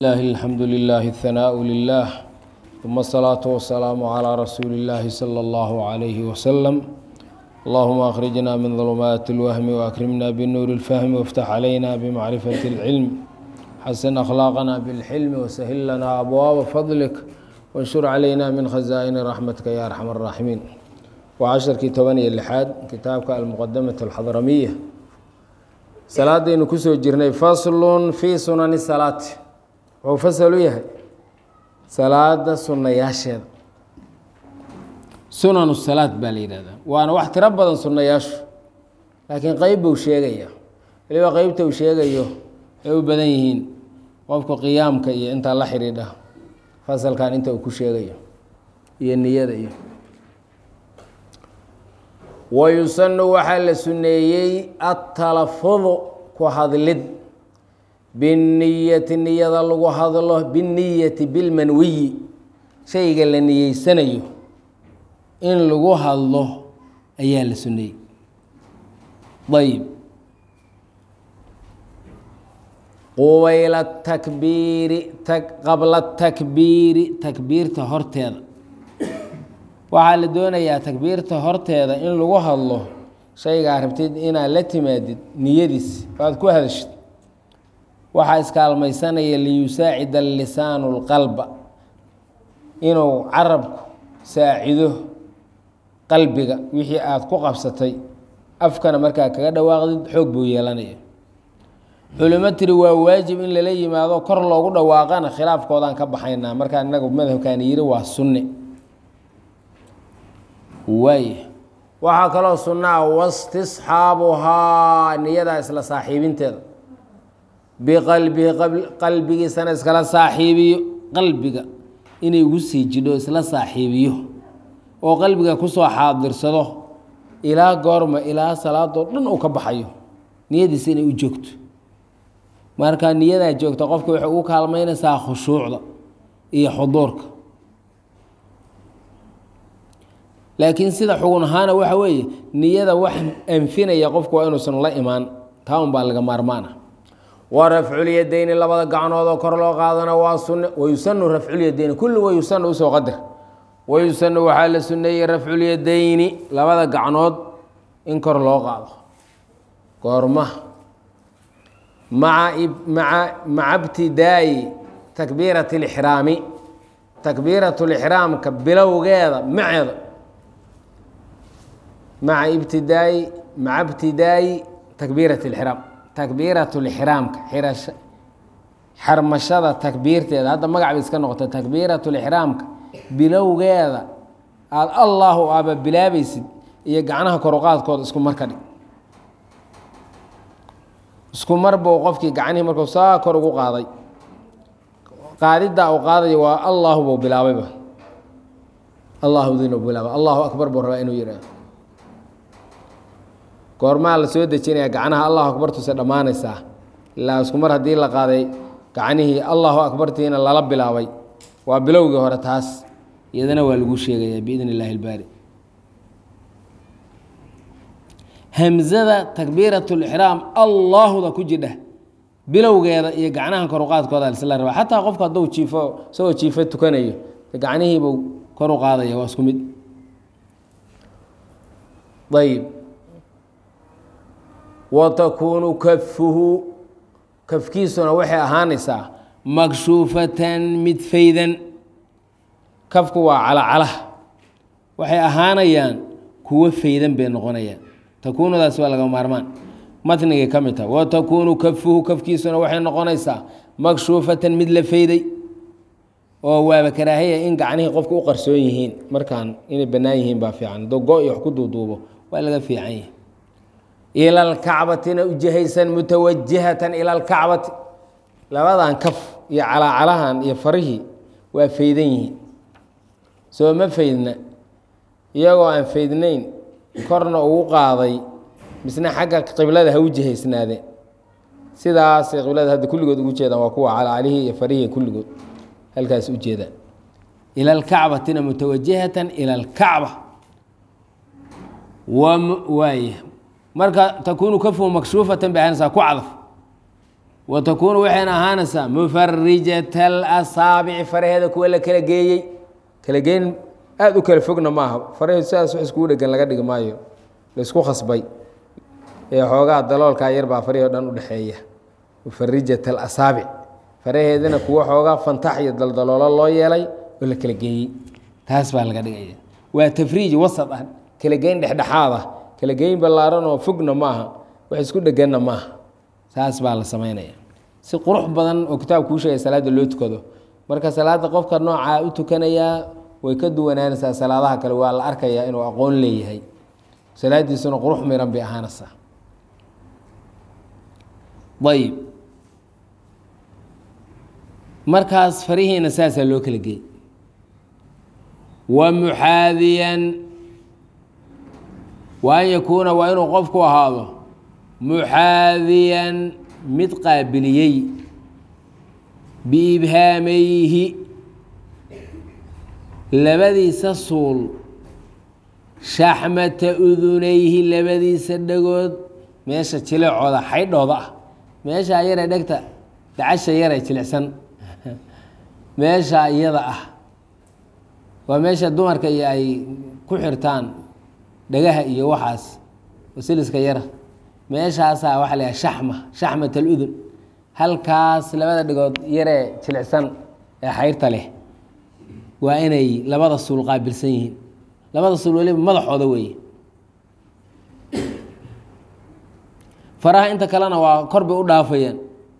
الله الحمد لله الثناء لله ثم الصلاة والسلام على رسول الله صلى الله عليه وسلم اللهم أخرجنا من ظلمات الوهم وأكرمنا بالنور الفهم وافتح علينا بمعرفة العلم حسن أخلاقنا بالحلم وسهل لنا أبواب فضلك وانشر علينا من خزائن رحمتك يا أرحم الراحمين وعشر كتابني اللحاد كتابك المقدمة الحضرمية صلاة دين كسو جرني فصل في سنن الصلاة وفصل يهي صلاة سنة ياشد سنن الصلاة بالإرادة وأنا واحد ربضا سنة ياش لكن قيب وشيغيا اللي هو قيبته وشيغيا أو بدنيهين وفق قيامك إيه أنت الله حريده فصل كان أنت وكشيغيا هي النية دي ويسن وحل سنيي التلفظ كهذلد بالنية النية لغو هذله بالنية بالمنوي شيء قال النية سنيو إن لغو هذله أيال سني طيب قويل التكبير قبل التكبير تكبير تهرتين waxaa la doonayaa takbiirta horteeda in lagu hadlo shaygaa rabtid inaad la timaadid niyadiis aad ku hadashid waxaa iskaalmaysanaya liyusaacida lisaanu lqalba inuu carabku saacido qalbiga wixii aad ku qabsatay afkana markaa kaga dhawaaqdid xoog buu yeelanaya culimo tiri waa waajib in lala yimaado kor loogu dhawaaqana khilaafkoodaan ka baxaynaa markaa inagu madhabkaani yiri waa sunne waay waxaa kaloo sunnaa wastisxaabuhaa niyada isla saaxiibinteeda biqalbihi qalbigiisana iskala saaxiibiyo qalbiga inay ugu sii jidho isla saaxiibiyo oo qalbiga kusoo xaadirsado ilaa goorma ilaa salaadoo dhan uu ka baxayo niyadiisa inay u joogto markaa niyadaa joogta qofka waxay ugu kaalmaynaysaa khushuucda iyo xuduurka laakiin sida xugun ahaana waxa weeye niyada wax anfinaya qofku waa inuusan la imaan taa un baa laga maarmaana wa rafculyadayni labada gacnood oo kor loo qaadana waa sunne wayusanu rafculyadayni kulli wayusanu usoo qadar wayusanu waxaa la sunneeyey rafculyadayni labada gacnood in kor loo qaado goorma maca ibtidaayi takbiirati lixraami takbiiratu lixraamka bilowgeeda maceeda مع ابتداء تكبيرة الإحرام تكبيرة الإحرام حرمشة تكبيرة هذا ما قاعد يسكن نقطة تكبيرة الإحرام بلو جاذا الله أبا بلابس يجعناها كرقات كود اسكو مركدي اسكو مربو وقفك جعنه مركو ساكر وقاضي قاعد دا وقاضي والله أبو بلابه الله ذي بلابه الله أكبر برا إنه يرى goormaa la soo dejinaya gacnaha allahu akbartusa dhammaanaysaa ilaa isku mar haddii la qaaday gacnihii allahu akbartiina lala bilaabay waa bilowgii hore taas iyadana waa lagu sheegayaa biidn illaahi ilbaari hamzada takbiiratulixraam allahuda ku jidha bilowgeeda iyo gacnaha koruqaadkooda lisla rabaa xataa qofku hadduu jiifo isagoo jiifo tukanayo gacnihiibuu kor u qaadaya waa isku mid ayb watakuunu kafuhu kafkiisuna waxay ahaanaysaa makshuufatan mid faydan kafku waa calacalaha waxay ahaanayaan kuwo faydan bay noqonayaan takuunudaas waa laga maarmaan matnigay ka mid taha watakuunu kafuhu kafkiisuna waxay noqonaysaa makshuufatan mid la fayday oo waaba karaahaya in gacnihii qofka u qarsoon yihiin markaan inay bannaan yihiin baa fiican doo go iyo wax ku duuduubo waa laga fiican yahay ila alkacbatina ujahaysan mutawajihatan ila alkacbati labadan kaf iyo calaacalahan iyo farihii waa faydan yihiin soo ma faydna iyagoo aan faydnayn korna ugu qaaday misna xagga qiblada ha u jihaysnaadeen sidaasay qiblada hadda kulligood ugu jeedaan waa kuwa calacalihii iyo farihii kulligood halkaas u jeedaan ila alkacbatina mutawajihatan ila alkacba waaya marka takuunu kafu makshuufatan bay ahaanaysaa ku cadaf وتكون وحين أهانسا مفرجة الأصابع فرهذا كولا كلا جيي كلا جين أدو كلا فوقنا معها فرهذا ساس وحسكولا كان لقد مايو لسكو خصبي يا حوجا الدلال كاير بعفريه دان ودحيه مفرجة الأصابع فرهذا كوا حوجا فانتحي الدلال الله يلي ولا كلا جيي تاس بالقد جيي وتفريج وسط كلا جين دحدحاده كلا جين بلارن وفوقنا معها وحسكولا جنا معها saas baa la sameynaya si qurux badan oo kitaabku u sheegay salaada loo tukado marka salaada qofka nooca u tukanaya way ka duwanaanaysaa salaadaha kale waa la arkayaa inuu aqoon leeyahay salaadiisuna qurux miran bay ahaanaysaa dayib markaas farihiina saasaa loo kala geey wa muxaadiyan wa an yakuuna waa inuu qofku ahaado muxaadiyan mid qaabiliyey biibhaamayhi labadiisa suul shaxmata udunayhi labadiisa dhagood meesha jileecooda xaydhooda ah meesha yare dhegta dacasha yare jilicsan meesha iyada ah waa meesha dumarka iyo ay ku xirtaan dhagaha iyo waxaas wasiliska yara meeshaasaa waxaa la yahay shaxmat aludun halkaas labada dhigood yaree jilicsan ee xayrta leh waa inay labada suul qaabilsan yihiin labada suul waliba madaxooda weeye faraha inta kalena waa kor bay u dhaafayaan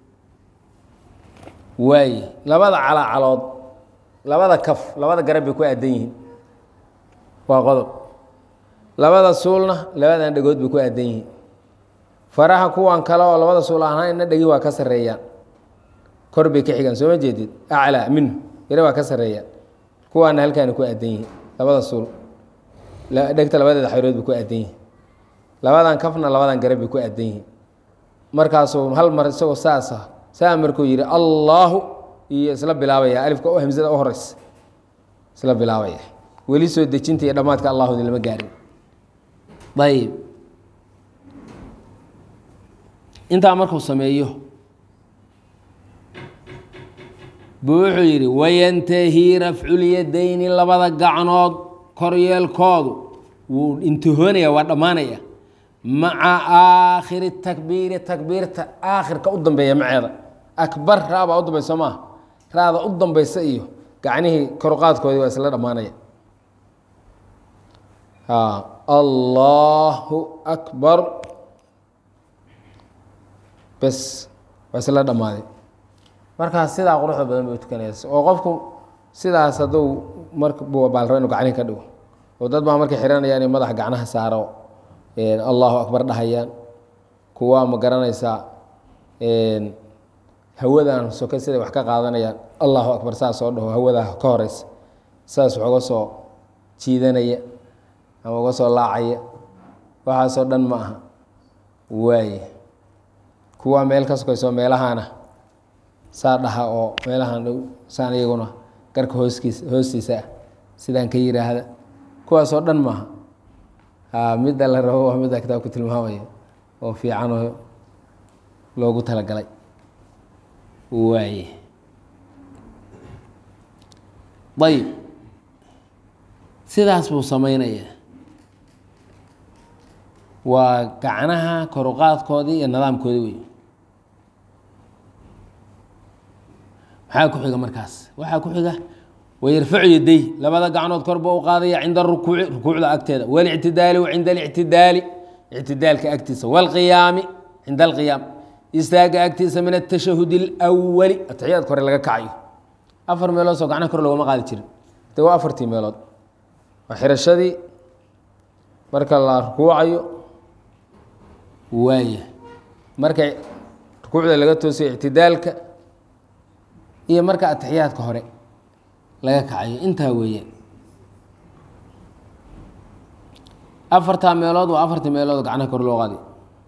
waaye labada calaacalood labada kaf labada garab bay ku aadan yihiin waa qodob labada suulna labadan dhigood bay ku aadan yihiin faraha kuwan kale oo labada suul ahaanna dhegi waa ka sareeyaan kor bay ka xigaan soo ma jeedid aclaa minhu yare waa ka sareeyaan kuwaana halkaana ku aadan yihiin labada suul dhegta labadeeda xayrood bay ku aadan yihiin labadan kafna labadan garab bay ku aadan yihiin markaasuu hal mar isagoo saasa saa markuu yidhi allaahu iyo isla bilaabaya alifka oo hamsada u horeysa isla bilaabaya weli soo dejinta iyo dhammaadka allahudi lama gaarin ayib intaa markuu sameeyo buu wuxuu yidhi wayantahii rafculyadayni labada gacnood koryeelkoodu wuu intihoonaya waa dhammaanaya maca aakhiri takbiiri takbiirta aakhirka u dambeeya maceeda akbar raabaa u dambaysa maaha raada u dambaysa iyo gacnihii koruqaadkoodii waa isla dhammaanaya allahu akbar bes waa isla dhammaaday markaas sidaa quruxda badan bay u tukanaysa oo qofku sidaas hadduu baalrabo inu gacnihi ka dhigo oo dad baa markay xihanayaan inay madaxa gacnaha saaro allahu akbar dhahayaan kuwaa ma garanaysaa hawadan soke siday wax ka qaadanayaan allahu akbar saas oo dhaho hawadaa ka horeysa saas wax uga soo jiidanaya ama uga soo laacaya waxaasoo dhan ma aha waaye kuwaa meel ka sokayso meelahaana saa dhaha oo meelahaan dhow saan iyaguna garka hoostiisa ah sidaan ka yiraahda kuwaasoo dhan maaha midda la rabo waa midda kitaabku tilmaamaya oo fiicanoo loogu talagalay waaye ayib sidaas buu sameynaya waa gacnaha koruqaadkoodii iyo nidaamkoodii wey maxaa ku xiga markaas waxaa ku xiga wayarfacu yaday labada gacnood kor buu u qaadaya cinda rukuuci rukuucda agteeda walictidaali cinda alictidaali ictidaalka agtiisa wاlqiyaami cinda alqiyaam istaaga agtiisa min atashahud اlأwali ataxiyaadka hore laga kacayo afar meelood soo gacnaha kor loogama qaadi jirin de waa afartii meelood waa xirashadii marka la rukuucayo waaya marka rukuucda laga toosiyo ictidaalka iyo marka ataxiyaadka hore laga kacayo intaa weeyaan afartaa meelood waa afartii meelood gacnaha kor loo qaadi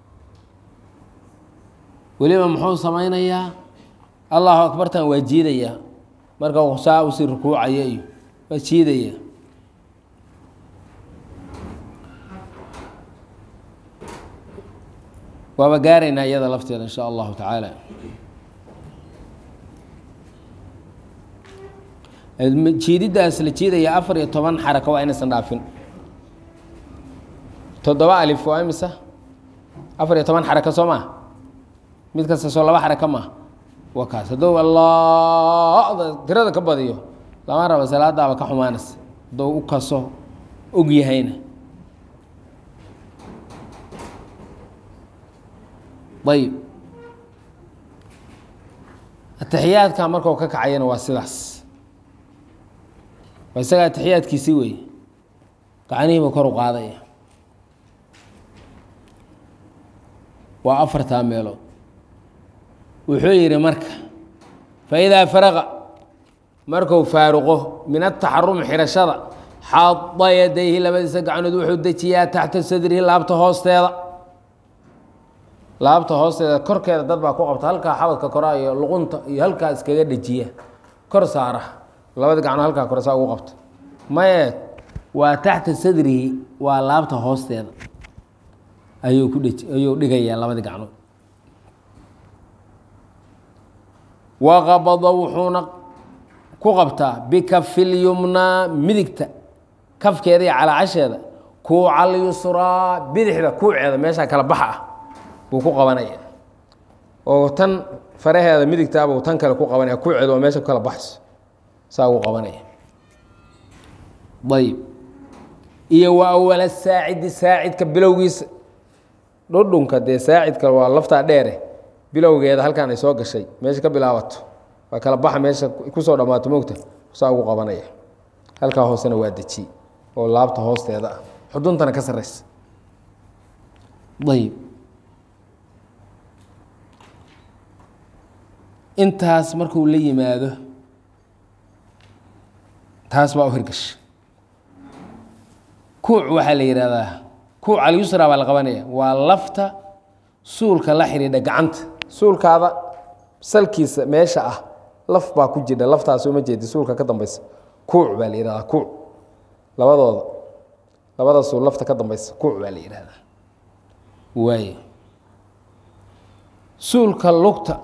weliba muxuu sameynayaa allahu akbartan waa jiidayaa marka saa usii rukuucaya iyo waa jiidaya waaba gaaraynaa iyada lafteeda in sha allahu tacaala jiididaas la jiidaya 14 xarako waa inaysan dhaafin 7 alif waa imisa 14 xarako soo maa mid kasta soo 2 xarako maa waa kaas hadduu allah tirada ka badiyo lama rabo salaadaaba ka xumaanaysa hadduu u kaso og yahayna ayib atixiyaadka markuu ka kacayana waa sidaas waa isagaa atixiyaadkiisii weeye gacanihiiba kor u qaadaya waa 4 meelood wuxuu yidhi marka faidaa faraqa marku faaruqo min ataxarumi xirashada xaada yadayhi labadiisa gacanood wuxuu dejiyaa taxta sadrihi laabta hoosteeda korkeeda dad baa ku qabta halkaa xabadka koraa iyo luqunta iyo halkaa iskaga dhejiya kor saara labada gacnood halkaa kore saa ugu qabta maye waa taxta sadrihi waa laabta hoosteeda ayuu dhigayaa labada gacnood waqabada wuxuuna ku qabtaa bikafilyumnaa midigta kafkeeda iyo calaacasheeda kuucal yusraa bidixda kuuceeda meeshaa kala baxa ah buu ku qabanaya oo tan faraheeda midigtaabuu tan kale ku qabanaya kuuceeda oo meesha ku kala baxayso saa ugu qabanaya ayb iyo wa awala saacidi saacidka bilowgiisa dhudhunka dee saacidka waa laftaa dheere bilowgeeda halkaan ay soo gashay meesha ka bilaabato waa kala baxa meesha kusoo dhammaato mogta saa ugu qabanaya halkaa hoosena waa deji oo laabta hoosteeda ah xuduntana ka sarraysa ayb intaas markuu la yimaado taas baa u hirgasha kuuc waxaa la yidhahdaa kuuc alyusra baa la qabanaya waa lafta suulka la xidhiidha gacanta suulkaada salkiisa meesha ah laf baa ku jidha laftaas uma jeedi suulka ka dambaysa kuuc baa la yihahdaa kuuc labada suul lafta ka dambaysa kuuc baa la yihahdaa waay suulka lugta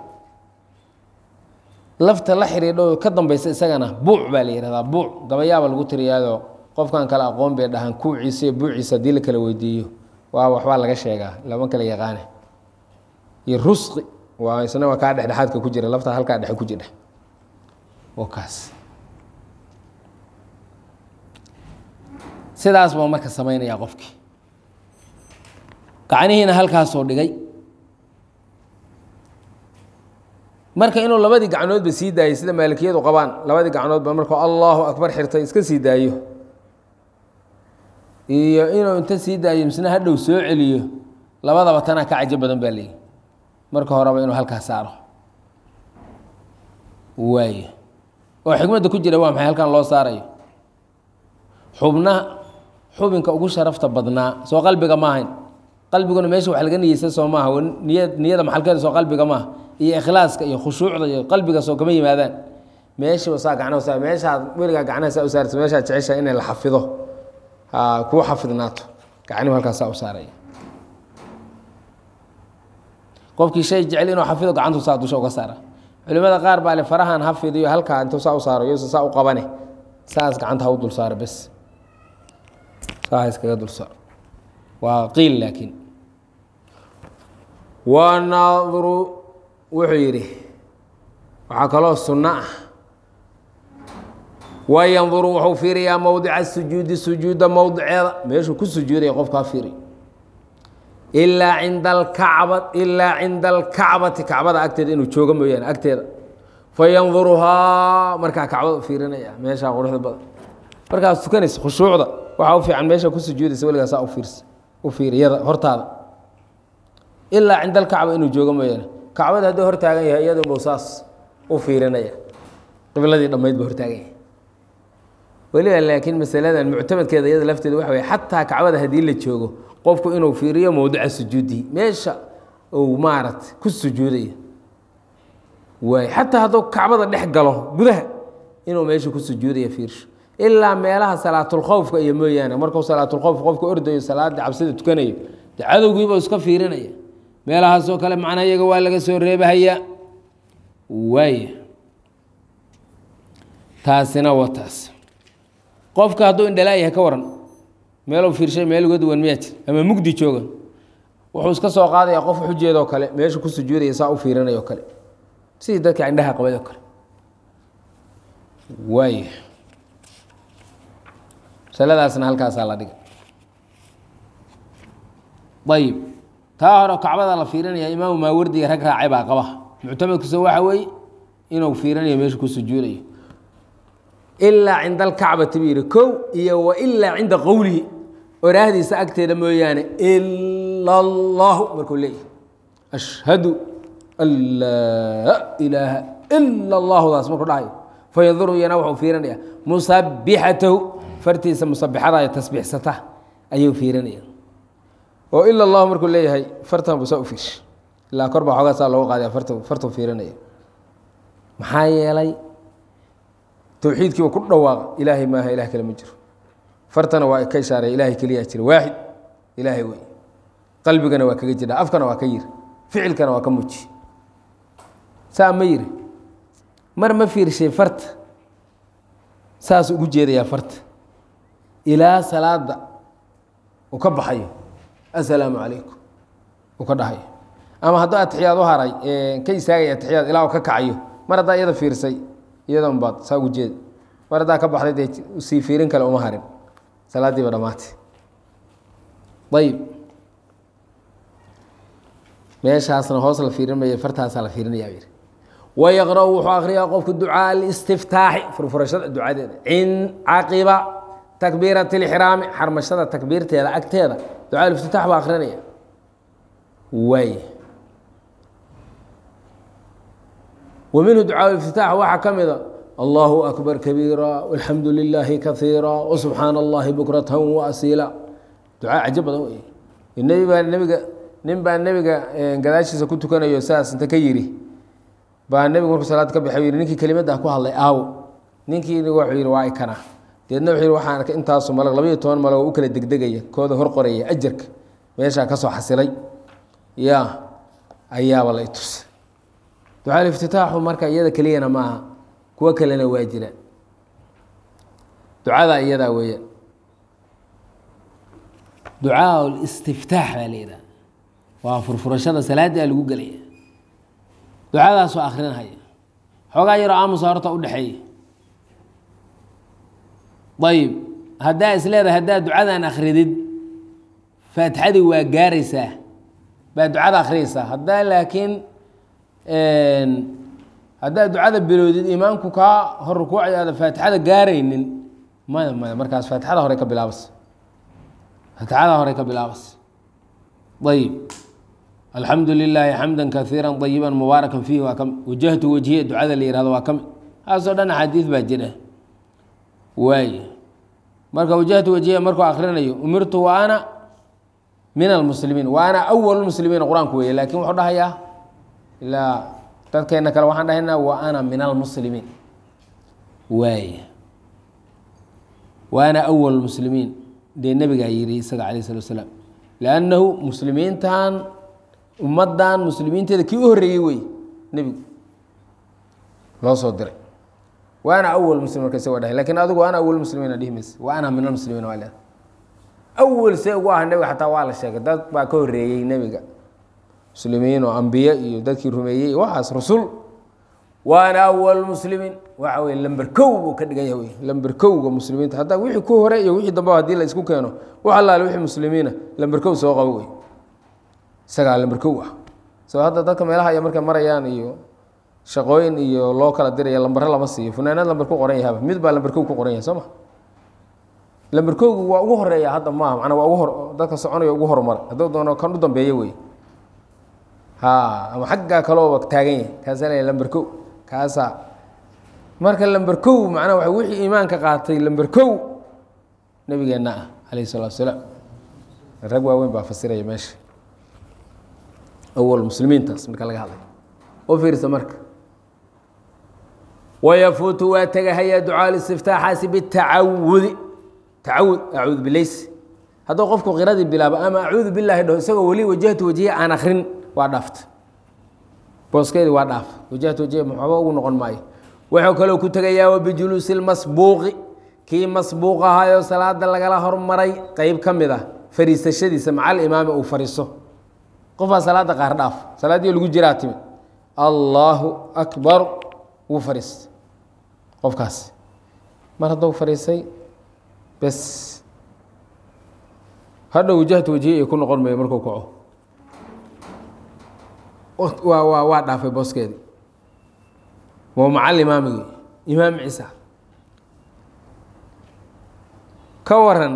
lafta la xidhiidho ka dambaysa isagana buuc baa la yihahdaa buuc gabayaaba lagu tiriyaado qofkan kale aqoon bay dhahaan kuuciisa iyo buuciisa haddii la kala weydiiyo waa waxbaa laga sheegaa lama kala yaqaane iyo rusqi waa isna waa kaa dhexdhexaadka ku jira laftaa halkaa dhexe ku jira oo kaas sidaas baa marka samaynayaa qofkii gacnihiina halkaasoo dhigay marka inuu labadii gacnoodba sii daayay sida maalikiyadu qabaan labadii gacnoodba markuu allahu akbar xirtay iska sii daayo iyo inuu inta sii daayo misna hadhow soo celiyo labadaba tanaa ka cajo badan baa leeyihi marka horeba inuu halkaa saaro waayo oo xikmadda ku jira waa maxay halkan loo saarayo xubinka ugu sharafta badnaa soo qalbiga ma ahayn qalbiguna meesha wax laga niyeysa soo maaha niyada maxalkeeda soo qalbiga maaha iyo ikhlaaska iyo khushuucda iyo qalbiga soo kama yimaadaan meeshiiba saa gacnaha saa meeshaad weligaa gacnaha saa u saarta meeshaad jeceshaa inay la xafido kuu xafidnaato gacnihu halkaas saa u saaraya qofkii shay jecel inuu xafido gacantu saa dusha uga saara culimada qaar baa le farahan ha fidiyo halkaa intuu saa u saaro iyose saa u qabane saas gacanta ha u dul saaro bes saa ha iskaga dul saaro waa qiil laakiin wanaadru wuxuu yidhi waxaa kaloo sunno ah wayanduru wuxuu fiiriyaa mowdica sujuudi sujuudda mowdiceeda meeshuu ku sujuudaya qofkaa fiiriy ilaa cinda alkacbati kacbada agteeda inuu joogo mooyaane agteeda fayanduruhaa markaa kacbada fiirinaya meeshaa quruxda badan markaas tukanaysa khushuucda waxaa u fiican meesha ku sujuudaysa weligaa saa u fiiriyada hortaada ilaa cinda alkacba inuu joogo mooyaane kacbada hadduu hortaagan yahay iyadunbuu saas u fiirinaya qibladii dhammayd buu hortaagan yahay weliba laakiin masaladan muctamadkeeda iyada lafteeda waxa wey xataa kacbada haddii la joogo qofku inuu fiiriyo mowdica sujuudihi meesha uu maarata ku sujuudayo waay xataa hadduu kacbada dhex galo gudaha inuu meesha ku sujuudayo fiirsho ilaa meelaha salaatulkhowfka iyo mooyaane markuu salaatulkhowf qofku ordayo salaada cabsida tukanayo de cadowgiiba iska fiirinaya meelahaasoo kale macnaa iyaga waa laga soo reebahayaa waay taasina waa taas qofka hadduu indhalaa yahay ka waran meeluu fiirshay meel uga duwan miyaa jir ama mugdi jooga wuxuu iska soo qaadayaa qof xujeedoo kale meesha ku sujuudaya saa u fiirinayoo kale sidii dadka indhaha qabay oo kale waaya masaladaasna halkaasaa la dhigay ayib taa hore kacbada la fiirinaya imaamu maawardiga rag raacay baa qaba muctamadkiisa waxa weeye inuu fiirinayo meesha ku sujuudayo ilaa cinda alkacbati buu yidhi kow iyo wa ilaa cinda qowlihi oraahdiisa agteeda mooyaane ila allahu markuu leeyahay ashhadu an laa ilaaha ila allahudaas markuu dhahayo fayanduru iyana wuxuu fiirinaya musabbixatahu fartiisa musabixada ay tasbiixsata ayuu fiirinaya oo ila allahu markuu leeyahay fartan buu saa u fiirshay ilaa kor baa xoogaa saa loogu qaadaya fartuu fiirinaya maxaa yeelay towxiidkiiba ku dhawaaqa ilaahay maaha ilah kale ma jiro fartana waa ka ishaareya ilaahay keliyaa jira waaxid ilaahay wey qalbigana waa kaga jira afkana waa ka yiri ficilkana waa ka muji saa ma yiri mar ma fiirshay farta saas ugu jeedayaa farta ilaa salaada uu ka baxayo assalaamu calaykum uu ka dhahayo ama hadduu atixiyaad u haray ka istaagaya atixiyaad ilaa uu ka kacayo mar haddaa iyada fiirsay iyada unbaad saa ugu jeeda mar haddaa ka baxday dee sii fiirin kale uma harin salaadiiba dhammaatay ayib meeshaasna hoos la fiirin maya fartaasaa la fiirinayaa yidhi wayaqra' wuxuu akhriyaa qofku ducaa alistiftaaxi furfurashada ducadeeda caqiba takbiirati lixraami xarmashada takbiirteeda agteeda ducaa aliftitaax baa akhrinaya waay wa minhu ducaa aliftitaax waxaa ka mida allahu akbar kabiira walxamdu lilaahi kaiira wasubxaana allahi bukratan waasiila ducaa cajo badan wey nin baa nebiga gadaashiisa ku tukanayo saas inta ka yidhi baa nebigu markuu salaad ka baxay yidhi ninkii kelimaddaa ku hadlay aawo ninkii wuxuu yidhi waa ikana deedna wuxuu yidhi waxaan arkay intaasu malag 12 malag oo u kala degdegaya kooda hor qoraya ajarka meeshaa ka soo xasilay yaa ayaaba la itus ducaa iftitaaxu marka iyada keliyana maaha kuwa kalena waa jira ducada iyadaa weeyaan ducaa listiftaax baa leedaha waa furfurashada salaada lagu gelaya ducadaasoo akrinhaya xoogaa yaroo aamusa horta u dhexeeya ayib haddaa is leedahay haddaa ducadan akridid faatixadii waa gaaraysaa baa ducada akhriyaysaa haddaa laakiin haddaa ducada bilowdid imaamku kaa hor rukuucay aada faatixada gaaraynin maya markaas faatixada hore ka bilaabas ayib alxamdu lilaahi xamda kaiira ayiba mubaarakan fiihi waa kami wajahtu wajhiya ducada la yihahdo waa kami haasoo dhan axaadiid baa jira waay marka wajahtu wajhiya markuu akrinayo umirtu wa ana min almuslimiin wa ana awal muslimiin qur-aanku weeye laakin wuxuu dhahayaa ilaa dadkeena kale waxaan dhahaynaa wa ana min almuslimiin waay wa ana awal muslimiin dee nebigaa yidhi isaga alayh salatu wasalaam liannahu muslimiintan ummaddan muslimiinteeda kii u horreeyey wey nebigu loo soo diray wa ana awal muslim marka isagoo dhahay lakin adigu ana awal muslimiina dhihi mayse wa ana min almuslimiin waa leeda awal see ugu aha nebiga xataa waa la sheegay dad baa ka horreeyey nebiga muslimiin oo ambiye iyo dadkii rumeeyey waxaas rusul wa ana awal muslimiin waxa weye lamber kow buu ka dhigan yahay wey lamber kowga muslimiinta haddaa wixii ku hore iyo wixii dambe haddii la isku keeno wax allaale wixii muslimiina lamber kow soo qabo wey isagaa lamber kow ah soo hadda dadka meelaha ay markay marayaan iyo shaqooyin iyo loo kala diraya lambare lama siiyo funaanad lamber ku qoran yahaba mid baa lamber kow ku qoran yahay soo ma lamber kowgu waa ugu horeeya hadda maaha macnaa waa ugu dadka soconaya ugu horumara hadduu doono kan u dambeeya wey ha ama xaggaa kalooba taagan yahay kaasaa leeyahay lamber kow kaasaa marka lamber kow macnaa waxa wixii iimaanka qaatay lamber kow nabigeenna ah calayhi salaatu wasalaam rag waaweyn baa fasiraya meesha awal muslimiintaas marka laga hadlay u fiirsa marka wayafuutu waa tegahaya ducaa listiftaaxaasi bitacawudi tacawud acuudu bilays hadduu qofku qiradii bilaabo ama acuudu bilaahi dhaho isagoo weli wajahtu wajiya aan akrin waa dhaafta booskeedii waa dhaaf wajahtu wajiya maxooba ugu noqon maayo wuxuu kaloo ku tegayaa wabijuluusi lmasbuuqi kii masbuuq ahaayo salaada lagala hormaray qeyb ka mid ah fariisashadiisa macal imaami uu fariiso qofaa salaada qaar dhaaf salaaddii lagu jiraa timid allaahu akbar wuu fariistay qofkaas mar hadduu fariisay bes hadhow wajahta wajihi ay ku noqon mayo markuu kaco waa dhaafay booskeedii waa macal imaamigii imaam ciisa ka waran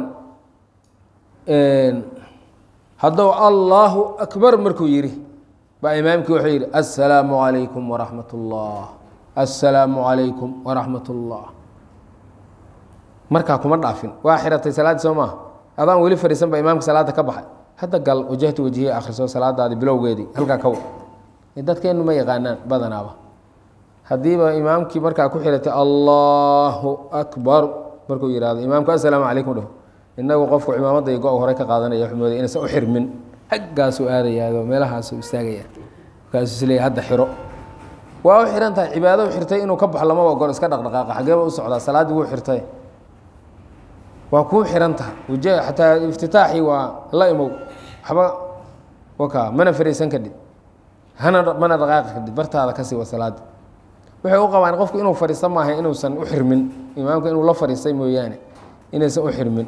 haddou allaahu akbar markuu yidhi baa imaamkii wuxuu yidhi assalaamu calaykum waraxmat ullah assalaamu calaykum waraxmat ullah markaa kuma dhaafin waa xiratay salaaddii soo maaha adaan weli fariisan ba imaamka salaada ka baxay hadda gal wajahtu wajihi akhriso salaadaadi bilowgeedii halkaa ka wa dadkeennu ma yaqaanaan badanaaba haddiiba imaamkii markaa ku xiratay allaahu akbar markuu yihahdo imaamku assalaamu calaykum dhaho inagu qofku cimaamada iyo go- horey ka qaadanaya xumooday inaysan u xirmin xaggaasuu aadayaado meelahaasuu istaagaya markaasuu isleeyahy hadda xiro waa u xihan tahay cibaado u xirtay inuu ka baxo lamaba ogol iska dhaqdhaqaaqa xageeba u socdaa salaaddii wuu xirtay waa kuu xihan tahay xataa iftitaaxii waa la imow waxba waka mana fariisan kadhib mana dhaqaaqi kadhib bartaada ka siiwa salaada waxay u qabaan qofku inuu fariisto maaha inuusan u xirmin imaamka inuu la fariistay mooyaane inaysan u xirmin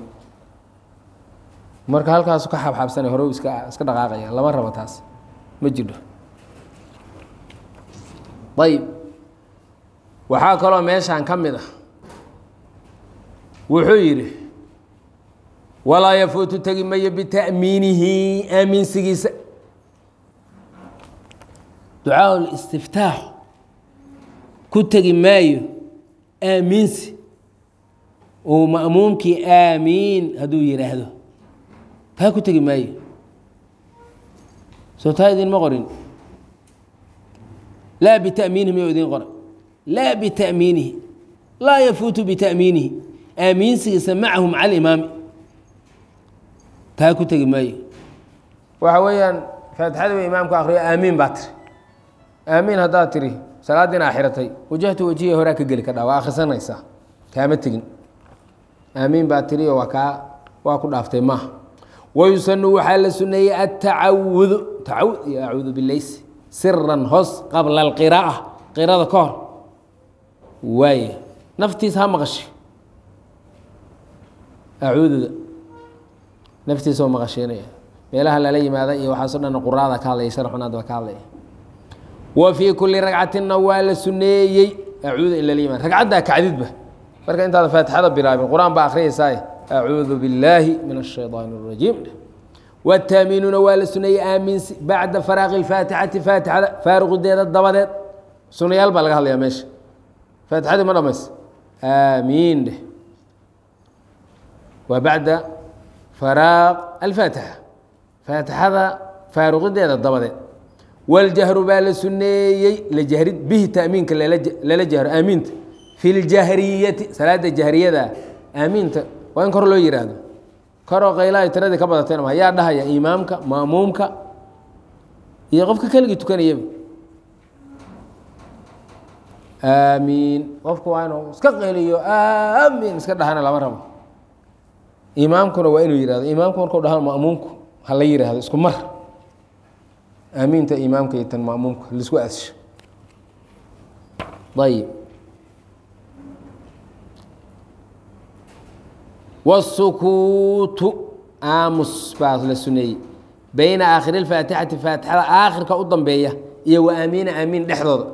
marka halkaasu ka xaabxaabsanay hore iska dhaqaaqaya lama rabo taas ma jidho ayib waxaa kaloo meeshaan ka mid ah wuxuu yidhi walaa yafuutu tegi mayo bita'miinihi aaminsigiisa ducaa listiftaax ku tegi maayo aaminsi uu ma'muumkii aamiin hadduu yidhaahdo taa ku tegi maayo soo taa idinma qorin laa bita'miinihi miyuu idin qoray laa bita'miinihi laa yafuutu bita'miinihi aaminsigiisa macahu maca alimaami taa ku tegi maayo waxa weeyaan faatixada ba imaamku akriyo aamiin baa tiri aamiin haddaad tiri salaaddiina a xiratay wajahtu wajihi horaa ka geli kadhaa waa akhrisanaysaa kaama tegin aamiin baa tiri oo waa ku dhaaftay maaha wayusanu waxaa la suneeyey atacawudu tacawud iyo acuudu bilays siran hoos qabla alqiraa'a qirada ka hor waaye naftiisa ha maqashay acuududa naftiisa oo maqasheynaya meelaha lala yimaada iyo waxaaso dhan quraada ka hadlaya sharxunaadba ka hadlaya wa fii kuli ragcatinna waa la suneeyey acuuda in lala yimaada ragcaddaa kacdidba marka intaada faatixada bilaabin qur-aan baa akhriyaysaa acuudu billaahi min ashayطaan الrajiim wataamiinuuna waa la suneeyey aaminsi bacda faraaqi اfaatixati faatixada faaruqideeda dabadeed sunayaal baa laga hadlayaa meesha faatixadii ma dhamays aamiin dheh waa bacda faraaq alfaatixa faatixada faaruqideeda dabadeed waljahru baa la suneeyey la jahrid bihi taamiinka lala jahro aamiinta fi ljahriyati salaada jahriyada aamiinta waa in kor loo yihaahdo koroo qaylahay tiradii ka badatayna ma yaa dhahaya imaamka ma'muumka iyo qofka keligii tukanayaba aamiin qofku waa inuu iska qayliyo aamiin iska dhahana lama rabo imaamkuna waa inuu yihahdo imaamku markuu dhahaan ma'muumku ha la yihaahdo isku mar aamiinta imaamka iyo tan ma'muumka laisku adsho ayib wasukuutu aamus baa la suneeyey bayna aakhiri اfaatixati faatixada aakhirka u dambeeya iyo wa aamiina aamiin dhexdooda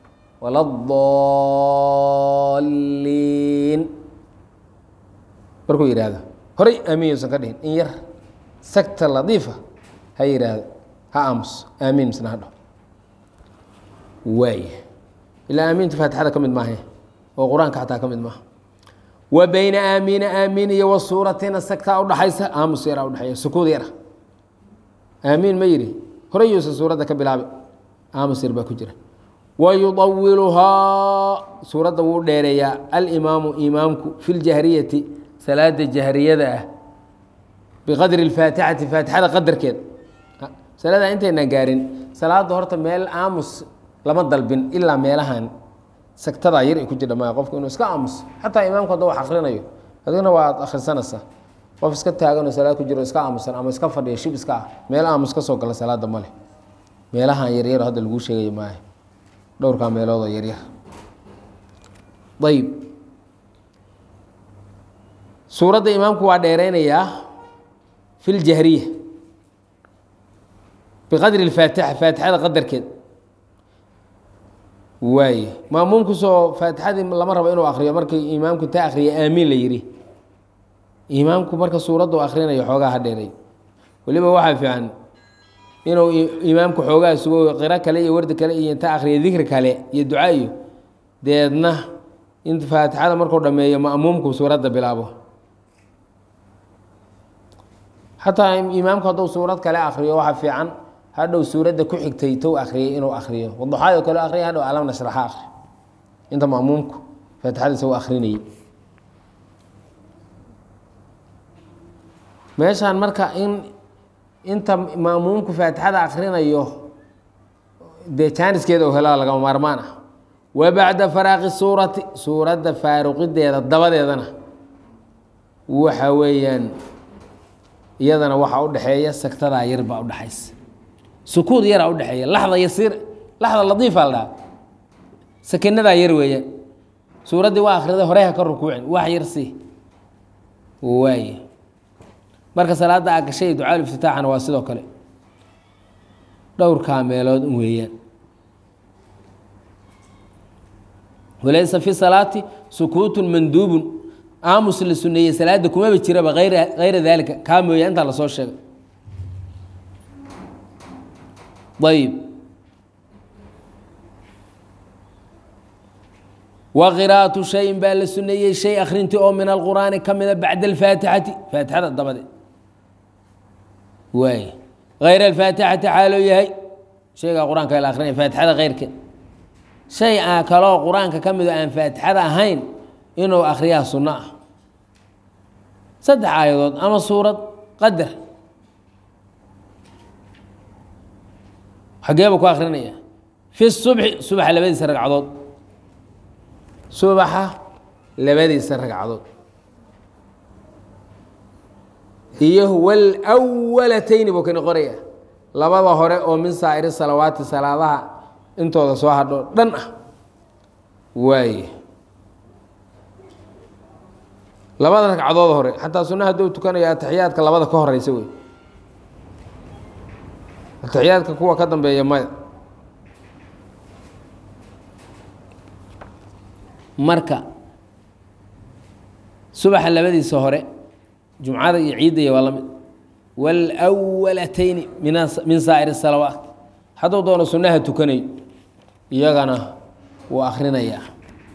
waladaliin markuu yihahdo horay aamiin yuusan ka dhihin in yar sagta ladiifa ha yidhaahdo ha aamus aamiin misna ha dhaho waay ilaa aamiinta faatixada ka mid maaha oo qur-aanka xataa ka mid maaha wa bayna aamiina aamiin iyo wasuuratina sagtaa udhaxaysa aamus yaraa udhexeeya sukuud yara aamiin ma yidhi horay yuusan suuradda ka bilaabay aamus yar baa ku jira wayudawiluhaa suuradda wuu dheereeyaa alimaamu imaamku fi ljahriyati salaada jahriyada ah biqadri اfaatixati faatixada qadarkeed salaada intaynan gaarin salaada horta meel aamus lama dalbin ilaa meelahan sagtada yar ay ku jirta ma qofku inuu iska aamuso xataa imaamku hadduu wax akhrinayo adigna waad akhrisanaysaa qof iska taagan oo salaad ku jiro iska aamusan ama iska fadhiya shib iska ah meel aamus ka soo gala salaada male meelahan yaryar hadda lagu sheegayo maaha dhowrkaa meeloodoo yaryar ayb suuradda imaamku waa dheereynayaa fi ljahriya biqadri اfaatixa faatixada qadarkeed waaye maamuumkusoo faatixadii lama rabo inuu akriyo markii imaamku intaa akriya aamiin la yihi imaamku marka suuraddu akrinayo xoogaa ha dheeray weliba waxaa fiican inuu imaamku xoogaa sugo qiro kale iyo wardi kale iyo inta akriya dikri kale iyo duca iyo deedna in faatixada markuu dhameeyo ma'muumku suuradda bilaabo xataa imaamku hadduu suurad kale akriyo waxaa fiican hadhow suuradda ku xigtay tow akriyay inuu akriyo wadaxaado kale akriya hadhow alam nashraxa akri inta ma'muumku faatixadiisa u akrinayay meeshaan marka inta ma'muumku faatixada akrinayo dee jaaniskeeda oo helaa lagama maarmaan ah wa bacda faraaqi suurati suuradda faaruqideeda dabadeedana waxa weeyaan iyadana waxaa udhexeeya sagtadaa yar baa udhexaysa sukuud yaraa udhexeeya laxda yasiir laxda ladiifa la dhaha sakinadaa yar weeyaan suuraddii waa akhriday horeha ka rukuucin wax yar si waaye marka salaada aa gashay ducaa iftitaaxana waa sidoo kale dhowrkaa meelood weeyaan walaysa fi salaati sukuutun manduubun aamus la suneeyey salaada kumaba jiraba hayra daalika kaa mooya intaa lasoo sheegay ayb wa qira'atu shayin baa la suneeyey shay akrinti oo min alqur'aani ka mida bacda alfaatixati faatixada dabadeed waay hayra alfaatixati xaaloo yahay shaygaa qur-aanka la akrinaya faatixada keyrkeed shay kaloo qur-aanka ka mido aan faatixada ahayn inuu akriyaa sunno ah 3 aayadood ama suurad qadar xageeba ku akrinaya fi subxi subaxa labadiisa ragcadood subaxa labadiisa ragcadood iyo wlwalatayni buu ka noqonaya labada hore oo min saa'iri salawaati salaadaha intooda soo hadho dhan ah waaye labada ragcadood hore xataa sunna hadduu tukanayo atixiyaadka labada ka horeysa wey atixiyaadka kuwa ka dambeeya maya marka subaxa labadiisa hore jumcada iyo ciidaya waa lamid wاlwalatayni min saa'ir الsalawaat hadduu doono sunnaha tukanayo iyagana wuu akrinayaa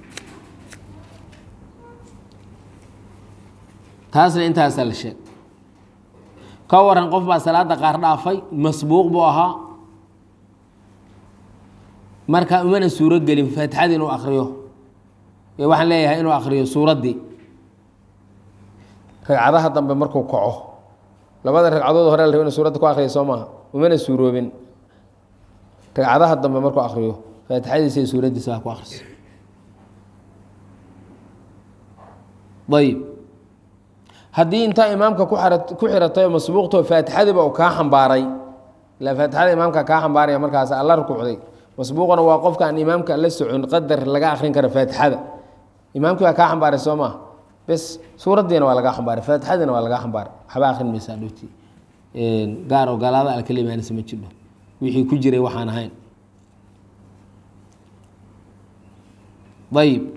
taasna intaasaa la sheeg ka waran qof baa salaada qaar dhaafay masbuuq buu ahaa marka umana suuro gelin faatixadii inuu akriyo ee waxaan leeyahay inuu akriyo suuraddii ragcadaha dambe markuu kaco labada ragcadood hore la rabo inu suuradda ku akriya soo maaha umana suuroobin ragcadaha dambe markuu akriyo faatixadiisa iyo suuraddiisa waa ku akriso ayb haddii intaa imaamka ku xiratay oo masbuuqtoo faatixadiiba uu kaa xambaaray ila faatixada imaamka kaa xambaaraya markaas alla rukuucday masbuuqana waa qofka aan imaamka la socon qadar laga akrin karo faatixada imaamkii waa kaa xambaaray soo maa bes suuraddiina waa lagaa xambaaray faatixadiina waa lagaa xambaaray waxba akrin maysaa dhowti gaar oo galaada al kala imaanaysa ma jidho wixii ku jiray waxaan ahayn ayb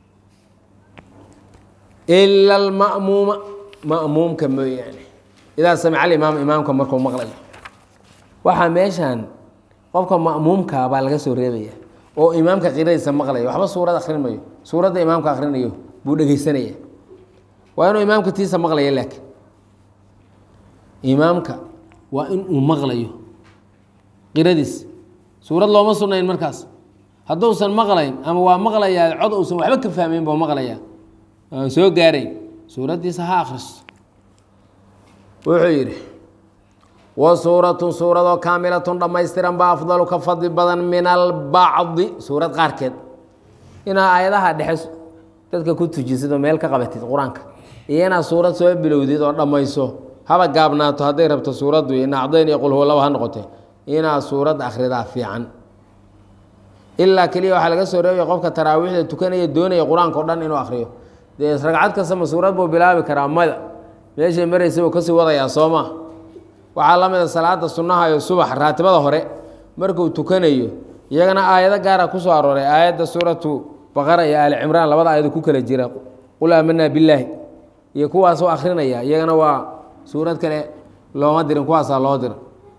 ila alma'muuma ma'muumka mooyaane idaa samica alimaam imaamka markuu maqlayo waxaa meeshaan qofka ma'muumkaa baa laga soo reebaya oo imaamka qiradiisa maqlayo waxba suurad akrin mayo suuradda imaamka akrinayo buu dhegeysanaya waa inuu imaamka tiisa maqlaya laakiin imaamka waa inuu maqlayo qiradiis suurad looma sunayn markaas hadduusan maqlayn ama waa maqlayaa cod uusan waxba ka fahmayn buu maqlayaa aan soo gaaray suuraddiisa ha akhriso wuxuu yidhi wa suuratun suuradoo kaamilatun dhammaystiran baa afdalu ka fadli badan min albacdi suurad qaarkeed inaa aayadaha dhexe dadka ku tujisid oo meel ka qabatid qur-aanka iyo inaad suurad soo bilowdid oo dhammayso haba gaabnaato hadday rabto suuraddu ina acdayn iyo qul huwa laba ha noqote inaad suurad akhridaa fiican ilaa keliya waxaa laga soo reebaya qofka taraawiixda tukanaya doonaya qur-aanka o dhan inuu akhriyo dee ragcad kastama suurad buu bilaabi karaa mada meeshay maraysa buu kasii wadayaa sooma waxaa la mida salaada sunnaha iyo subax raatibada hore markuu tukanayo iyagana aayado gaara ku soo arooray aayadda suuratu baqara iyo aali cimraan labada aayado ku kala jira qul aamanaa billaahi iyo kuwaasoo akhrinaya iyagana waa suurad kale looma dirin kuwaasaa loo dira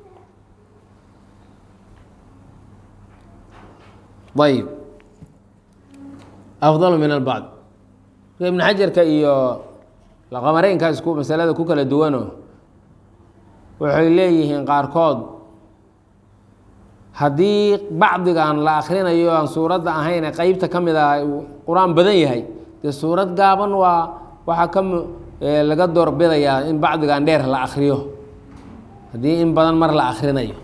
ayb afdalu min albacd ibn xajarka iyo laqamareynka isku masalada ku kala duwano waxay leeyihiin qaarkood haddii bacdigan la akhrinayo aan suuradda ahayn ee qeybta ka mid ah qur-aan badan yahay dee suurad gaaban waa waxaa ka laga doorbidayaa in bacdigan dheer la akriyo haddii in badan mar la akhrinayo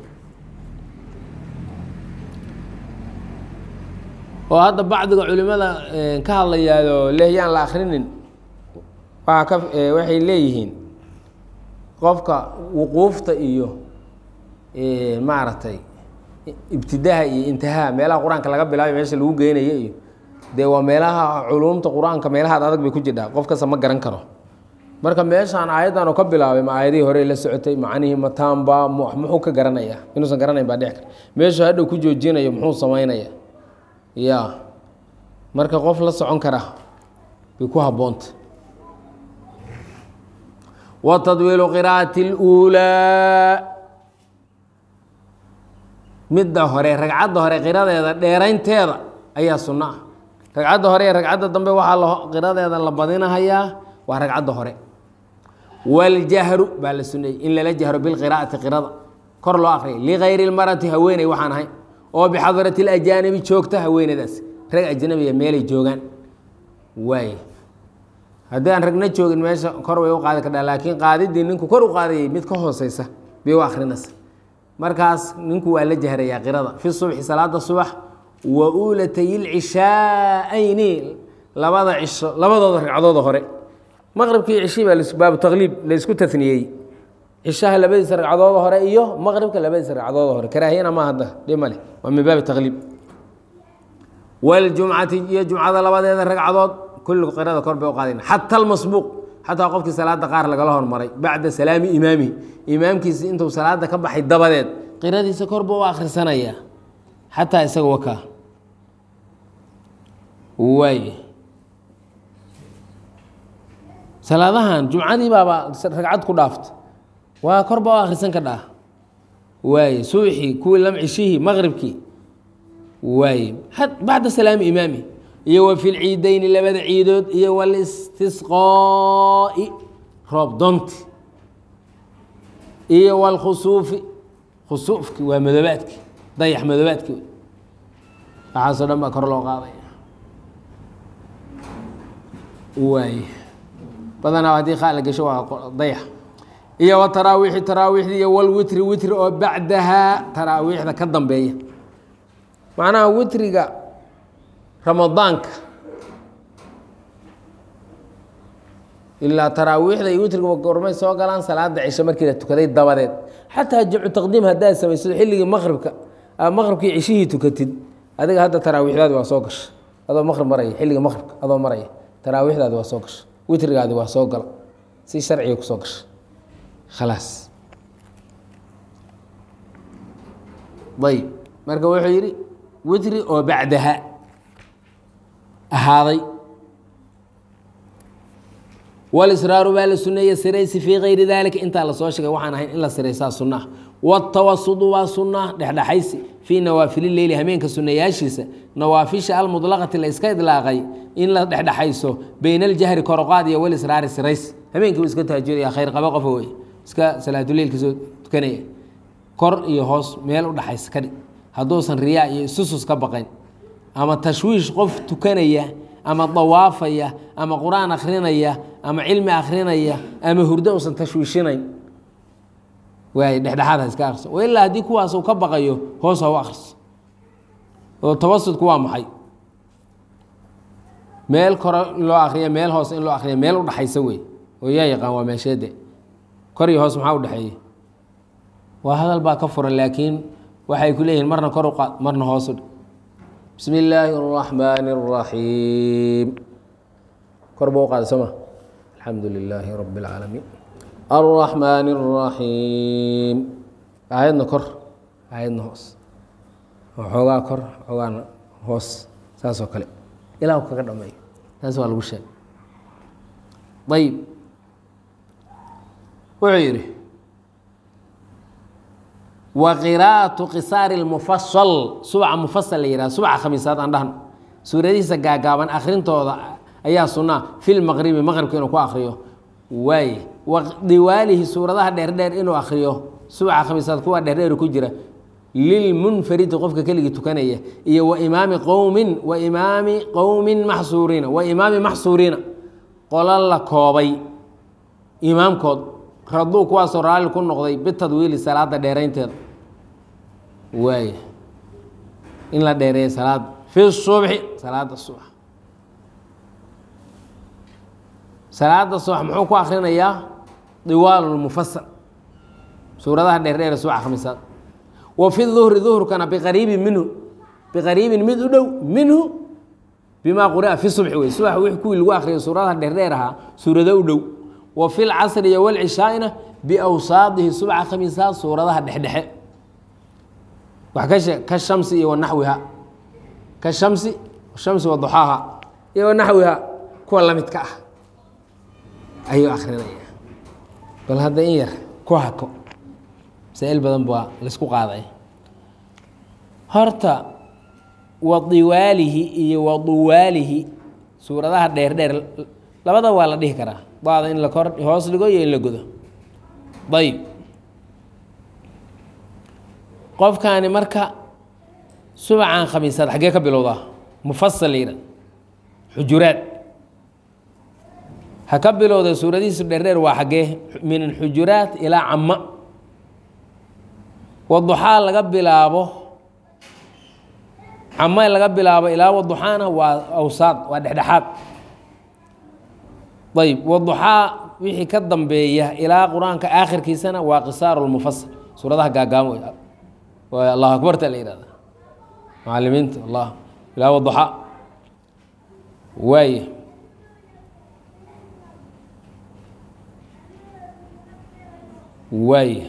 oo hadda bacdiga culimada ka hadlayaado lehyaan la akrinin waxay leeyihiin qofka wuquufta iyo maaragtay ibtidaha iyo intihaa meelaha qur-aanka laga bilaabay meesha lagu geynayo iyo dee waa meelaha culumta qur-aanka meelahaad adag bay ku jirtaa qof kasta ma garan karo marka meeshaan aayaddan oo ka bilaabay ma aayadihii hore la socotay macnihii mataanba muxuu ka garanaya inuusan garanayn baa dhici kara meeshuu hadhow ku joojinayo muxuu samaynaya ya marka qof la socon kara bay ku habboonta wa tadwiilu qiraa'ati اluulaa midda hore ragcadda hore qiradeeda dheeraynteeda ayaa sunno ah ragcadda hore iyo ragcadda dambe waxaa qiradeeda la badinahayaa waa ragcadda hore waاljahru baa la suneeyey in lala jahro bilqiraa'ati qirada kor loo akriya ligayri اlmarati haweeney waxaan ahayn oo bixadrati اlajaanibi joogta haweeneydaas rag ajnabiya meelay joogaan waay haddii aan ragna joogin meesha kor way u qaadi kardhaa laakiin qaadidii ninku kor u qaadayay mid ka hooseysa bay u akrinaysa markaas ninku waa la jahrayaa qirada fi subxi salaada subax wa uulatay lcishaa'ayni labada cisho labadooda ragcadooda hore maqribkii cishii baa baabu taqliib la isku taniyey cishaha labadiisa ragcadooda hore iyo maqribka labadiisa ragcadooda hore karaahiyana ma hadda dhib male waa min baabi taqliib waljumcati iyo jumcada labadeeda ragcadood kulli qirada kor bay u qaadayna xata almasbuuq xataa qofkii salaada qaar lagala hormaray bacda salaami imaamihi imaamkiisi intuu salaada ka baxay dabadeed qiradiisa kor buu u akhrisanayaa xataa isaga wakaa waay salaadahan jumcadii baaba ragcad ku dhaafta waa kor baa u akhrisan ka dhaa waay suuxii kuwii lam cishihii maqribkii waay bacda salaami imaami iyo wa fi lciideyni labada ciidood iyo walistisqaa'i roob doonti iyo wاlkhusuufi khusuufki waa madoobaadki dayax madoobaadki waxaasoo dhan baa kor loo qaadaya waay badanaa haddii khaa la gesho waa dayax iyo wataraawiixi taraawiixdi iyo walwitri witri oo bacdahaa taraawiixda ka dambeeya macnaha witriga ramadaanka ilaa taraawiixda iyo witriga gormay soo galaan salaada cisho markii la tukaday dabadeed xataa jamcu taqdiim haddaad samayso xilligii maqribka maqribkii cishihii tukatid adiga hadda taraawiixdaadi waa soo gasha adoo maqrib maraya xilliga maqribka adoo maraya taraawiixdaadi waa soo gasha witrigaadi waa soo gala si sharciga kusoo gasha khalaas ayb marka wuxuu yidhi witri oo bacdaha ahaaday walisraaru baa la suneeye siraysi fii kayri dalika intaa lasoo sheegay waxaan ahayn in la siraysaa sunnaah wاtawasudu waa sunah dhexdhexaysi fii nawaafili leyli hameenka sunayaashiisa nawaafisha almudlaqati la iska idlaaqay in la dhexdhexayso bayna aljahri koroqaad iyo walisraari sirays hameenkii u iska tahajudaya khayr qaba qofa wey iska salaatuleilkasoo tukanaya kor iyo hoos meel u dhaxaysa kadhig hadduusan riyaa iyo isusus ka baqayn ama tashwiish qof tukanaya ama dawaafaya ama qur-aan akrinaya ama cilmi akrinaya ama hurdo usan tashwiishinayn waay dhexdhexaad ha iska akriso ilaa haddii kuwaas uu ka baqayo hoos ha u akriso oo tawasudku waa maxay meel kore in loo akriyo meel hoose in loo akriyo meel u dhaxaysa wey oo yaa yaqaan waa meesheede kor iyo hoos maxaa u dhexeeyey waa hadal baa ka furan laakiin waxay ku leeyihiin marna kor u qaad marna hoos u bismi illaahi الraxmaani الraxiim kor buu u qaada soo ma alxamdu lilaahi rabi اlcaalamiin الraxmaani الraxiim aayadna kor aayadna hoos xoogaa kor xoogaana hoos saas oo kale ilaa kaga dhameeyo taas waa lagu sheegay ayb wuxuu yidhi wa qiraa'atu qisaari اlmufasal subca mufasal la yihah subca khamiisaad aan dhahno suuradihiisa gaagaaban akhrintooda ayaa sunaa fi lmaqribi maqribka inuu ku akriyo waaye wa diwaalihi suuradaha dheerdheer inuu akriyo subca khamiisaad kuwa dheerdheer ku jira lilmunfaridi qofka keligii tukanaya iyo waimaami qowmin maxsuuriina waimaami maxsuuriina qola la koobay imaamkood raduu kuwaasoo raalli ku noqday bitadwiili salaada dheeraynteeda waay in la dheereeya salaada fi subxi salaada subax salaada subax muxuu ku akrinayaa diwaalulmufasal suuradaha dheerdheer subca khamiisaad wa fi duhri duhrkana biqariibin minhu biqariibin mid u dhow minhu bimaa quria fi subxi wey subax w kuwii lagu akriyo suuradaha dheerdheer ahaa suurado u dhow wa fi lcasri iyo walcishaaina biawsaadihi subca khamiisaad suuradaha dhexdhexe wax ka shamsi iyo wanaxwiha ka shamsi waduxaaha iyo wanaxwiha kuwa lamidka ah ayuu akrinaya bal hadda in yar ku hako masaa-il badan baa laisku qaaday horta wadiwaalihi iyo waduwaalihi suuradaha dheerdheer labada waa la dhihi karaa daada in la kor hoos dhigo iyo in la godo ayb qofkaani marka subcan khamiisaad xaggee ka bilowdaa mufasal yidha xujuraad ha ka bilowda suuradihiisu dheerdheer waa xaggee min xujuraat ilaa cama waduxaa laga bilaabo cama laga bilaabo ilaa waduxaana waa awsaad waa dhexdhexaad ayb waduxaa wixii ka dambeeya ilaa qur-aanka aakhirkiisana waa qisaaru lmufasal suuradaha gaagaamo waa allahu akbarta la yihahda macalimiinta allah ilaa waduxaa waay waay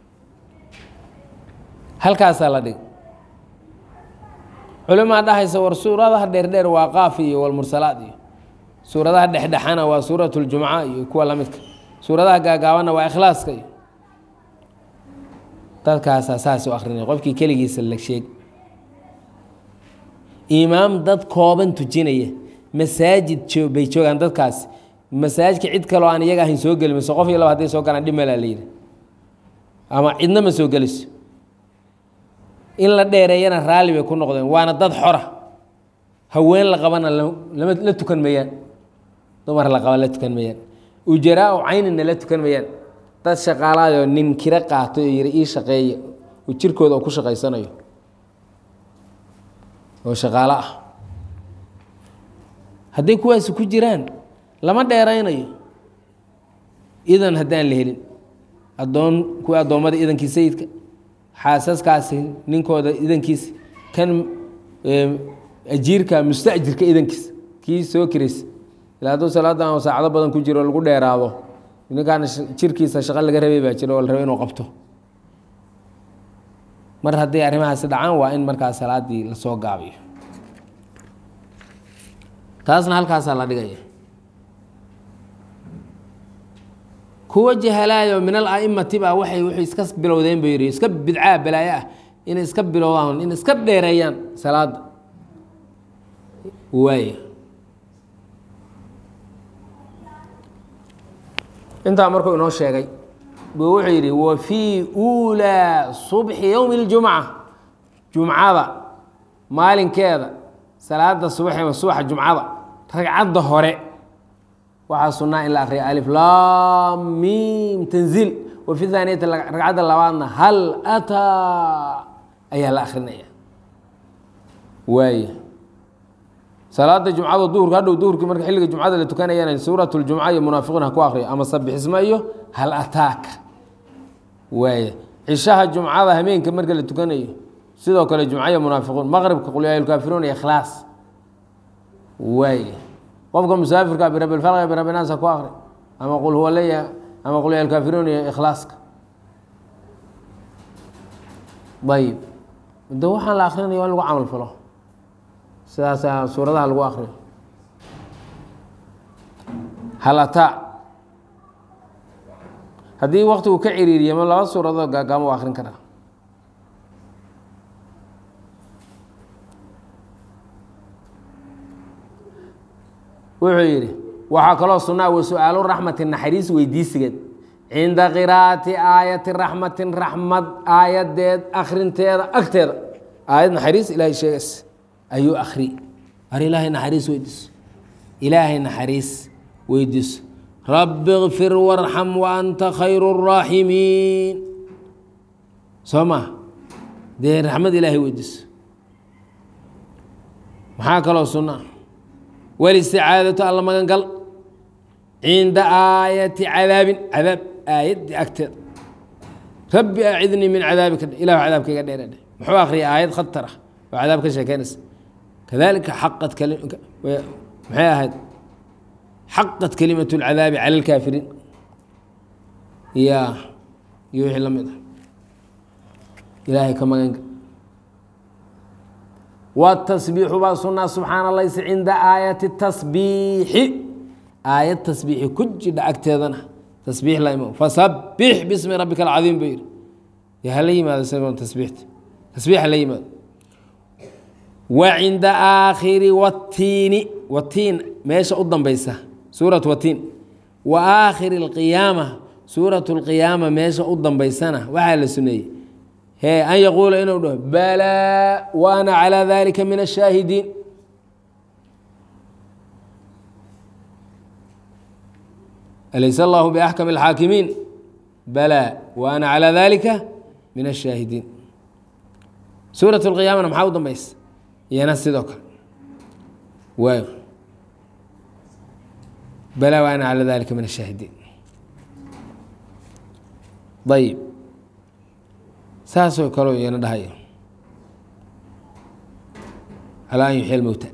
halkaasaa la dhig culimaa dhahaysa war suuradaha dheerdheer waa qaaf iyo walmursalaad iyo suuradaha dhexdhexana waa suurat اljumca iyo kuwa lamidka suuradaha gaagaabanna waa ikhlaaska iyo dadkaasaa saas u akrinaya qofkii keligiisa la sheeg imaam dad kooban tujinaya masaajid bay joogaan dadkaas masaajidka cid kaloo aan iyaga ahayn soo geli mayso qof iyo laba hadday soo galaan dhib malaa la yidhi ama cidna ma soo geliso in la dheereeyana raalli bay ku noqdeen waana dad xora haween la qabana la tukan mayaan dumar la qaba la tukan mayaan ujaraa-u caynina la tukan mayaan dad shaqaalaayoo nin kiro qaato oo yiri ii shaqeeya oo jirkooda oo ku shaqaysanayo oo shaqaalo ah hadday kuwaasi ku jiraan lama dheeraynayo idan haddaan la helin kuwa addoommada idankii sayidka xaasaskaasi ninkooda idankiisa kan ajiirka mustajirka idankiisa kii soo kiraysa ilaa hadduu salaadan saacado badan ku jiro lagu dheeraado ninkaana jirkiisa shaqo laga rabay baa jira oo la rabay inuu qabto mar hadday arrimahaasi dhacaan waa in markaas salaadii lasoo gaabiyo taasna halkaasaa la dhigaya kuwa jahalaayo min alaimati baa waxay iska bilowdeen ba yidhi iska bidcaa balaayo ah inay iska bilowdaan in iska dheereeyaan salaada waaya intaa markuu inoo sheegay buu wuxuu yidhi wa fii uulaa subxi yowmi اljumca jumcada maalinkeeda salaada subax subaxa jumcada ragcadda hore waxaa sunaa in la akriya alif lam mim tanziil wa fi haaniyati ragcadda labaadna hal ataa ayaa la akrinaya waaya salaada jumcada duhurka hadhow duhurkii marka xilliga jumcada la tukanayana suurat ljumca iyo munaafiqiin ha ku akriyo ama sabixisma iyo hal ataaka waay cishaha jumcada hameenka marka la tukanayo sidoo kale jumca iyo munaafiquun maqribka qul yaa lkaafiruun iyo ikhlaas waay qofka musaafirka birabi lfalq birabi naas ha ku akri ama qul huwa laya ama qul yaa lkaafiruun iyo ikhlaaska ayib de waxaan la akrinaya waa in lagu camal falo sidaasaa suuradaha lagu akriyo halataa haddii wakti uu ka ciriiriyo ma laba suuradood gaagaamo u akrin karaa wuxuu yidhi waxaa kaloo sunaa wa su-aalu raxmati naxariis weydiisigeed cinda qiraa'ati aayati raxmatin raxmad aayadeed akrinteeda agteeda aayad naxariis ilaahay sheegays ayuu akri ar ilaahay naxariis weydiiso ilaahay naxariis weydiiso rabbi kfir warxam wa anta khayru الraaximiin soo maa dee raxmad ilaahay weydiiso maxaa kaloo sunaa walisticaadatu alla magan gal cinda aayati cadaabin cadaab aayadii agteeda rabbi acidnii min cadaabika ilah cadaabkayga dheere muxuu akhriyay aayad khatar ah oo cadaab ka sheekeynaysa kadalika xaqad maxay ahayd xaqat kalimat اlcadaabi cala اlkaafiriin ya iyo wixii la mid ah ilaahay ka magan gal wtasbiixu baa sunaa subxaana laysi cinda aayati tasbiixi aayad tasbiixi ku jidha agteedana tasbiix la imo fasabix bismi rabbika alcadiim buu yihi y hala yimaado isagoon tasbiixta tasbiix hala yimaado wa cinda aakhiri watiini watiin meesha u dambeysa suurat watiin wa aakhiri اlqiyaama suurat اlqiyaama meesha u dambeysana waxaa la suneeyey an yaquula inuu dhaho balaa wa ana calىa dalika min الshaahidiin alaysa allahu baxkam الxaakimiin balaa wa ana calىa dalika min الshaahidiin suuraة اlqiyaamana maxaa u dambeysa iyana sidoo kale waayo balaa wa ana calىa dalika min الshaahidiin ayb saasoo kaleo iyana dhahayo alaa an yuxya lmowta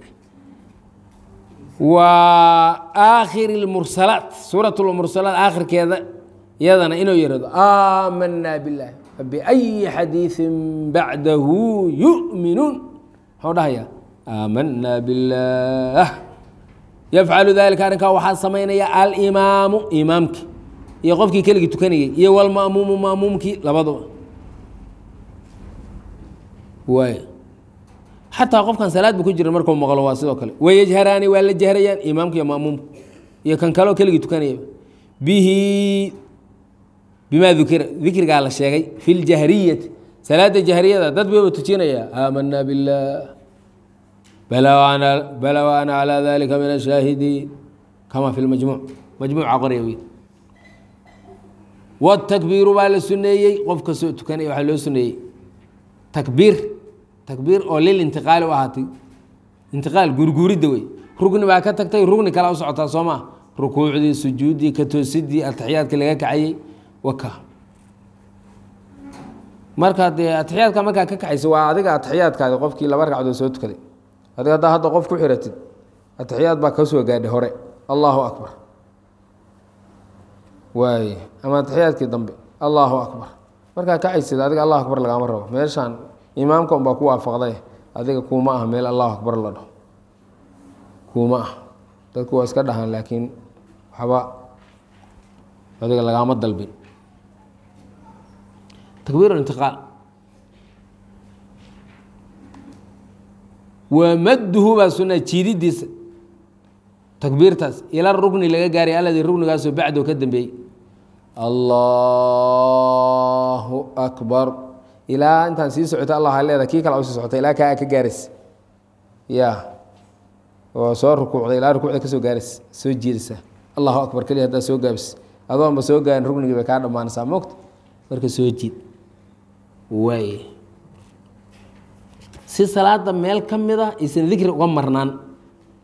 wa aakhiri اlmursalaat suurat lmursalaat aakhirkeeda iyadana inuu yihahdo aamanaa biاllahi fabiأyi xadiiثi bacdahu yu'minuun muxuu dhahaya aamanaa biاllah yafcalu dalika arrinkaa waxaa samaynaya alimaamu imaamki iyo qofkii keligii tukanayay iyo wlma'muumu ma'muumkii labaduba waay xataa qofkan salaad bu ku jira markuu maqlo waa sidoo kale wayajharaani waa la jahrayaan imaamku iyo ma'muumku iyo kan kaleo keligii tukanayaba bihi bimaa dukira dikrigaa la sheegay fi ljahriyati salaada jahriyada dad bayba tujinaya aamanaa biاllah bala wa ana calىa dalika min الshaahidiin kama fi majmuuc majmuuca qorya wey wاtakbiiru baa la suneeyey qof kastoo tukanaya waxaa loo suneeyey takbiir takbiir oo lilintiqaali u ahaatay intiqaal gurguuridda wey rugni baa ka tagtay rugni kala u socotaa soo maa rukuucdii sujuuddii ka toosidii atixiyaadka laga kacayey waka markaa dee atixiyaadka markaa ka kaxaysa waa adiga atixiyaadkaadi qofkii laba ragcadood soo tukaday adiga haddaa hadda qof ku xiratid atixiyaad baa ka soo gaadhay hore allahu akbar waay ama atixiyaadkii dambe allahu akbar markaa kacaysid adiga allahu akbar lagaama rabo meeshaan imaamka unbaa ku waafaqday adiga kuuma ah meel allahu akbar la dhaho kuuma ah dadku waa iska dhahaan laakiin waxba adiga lagaama dalbin takbiir intiqaal wamadduhu baa sunaa jiididiisa takbiirtaas ila rugni laga gaaray alladii rugnigaasoo bacdo ka dambeeyey allahu akbar ilaa intaan sii socota allah a leeda kii kale usii socota ilaa kaa ka gaaraysa ya oo soo rukuucda ilaa rukuucda ka soo gaaraysa soo jiidaysa allahu akbar keliya haddaa soo gaabis adoonba soo gaarin rugnigii bay kaa dhammaanaysaa moogta marka soo jiid waay si salaada meel ka mid a aysan dikri uga marnaan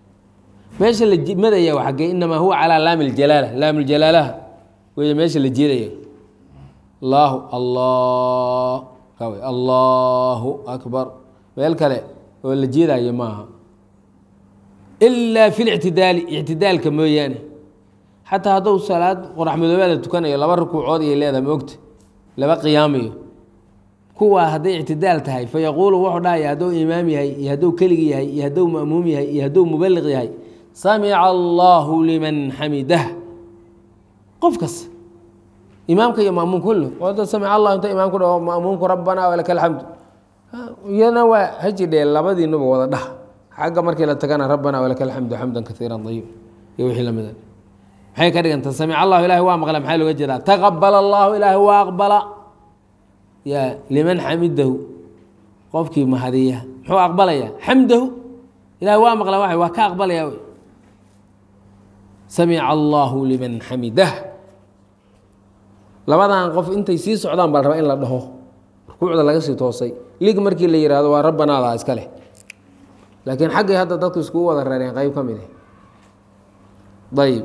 meesha la madaya waa xaggee inamaa huwa calaa laami ljalaala laam ljalaalaha wey meesha la jeedaya allahu allah kawe allahu akbar meel kale oo la jeedayo maaha ilaa fi lictidaali ictidaalka mooyaane xataa hadduu salaad qorax madoobaada tukanayo laba rukuucood iyay leedahay maogta laba qiyaamayo kuwaa hadday ictidaal tahay fayaquulu wuxuu dhahaya hadduu imaam yahay iyo hadduu keligi yahay iyo hadduu ma'muum yahay iyo hadduu mubaliq yahay samica allahu liman xamidah qof kas imaamka iyo ma'muum kullu wada samica allah inta imaamku dhaho ma'muumku rabbanaa walaka alxamdu iyana waa hajidhee labadiinuba wada dhah xagga markii la tagana rabbanaa walaka alxamdu xamdan kaiiran ayib iyo wixii lamida maxay ka dhiganta samica allahu ilahi waa maqla maxaa looga jeedaa taqabala allahu ilaahi waa aqbala ya liman xamidahu qofkii mahadiya muxuu aqbalaya xamdahu ilahi waa maqla waa ka aqbalaya wy samica allahu liman xamidah labadan qof intay sii socdaan baa rabaa in la dhaho rukuucda laga sii toosay lig markii la yihahdo waa rabbanaada iska leh laakiin xaggay hadda dadku iskugu wada reereen qayb ka mid ah ayib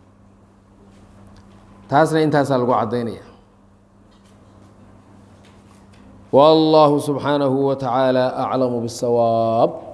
taasna intaasaa lagu caddaynaya والله سبحانه وتعالى أعلم بالصواب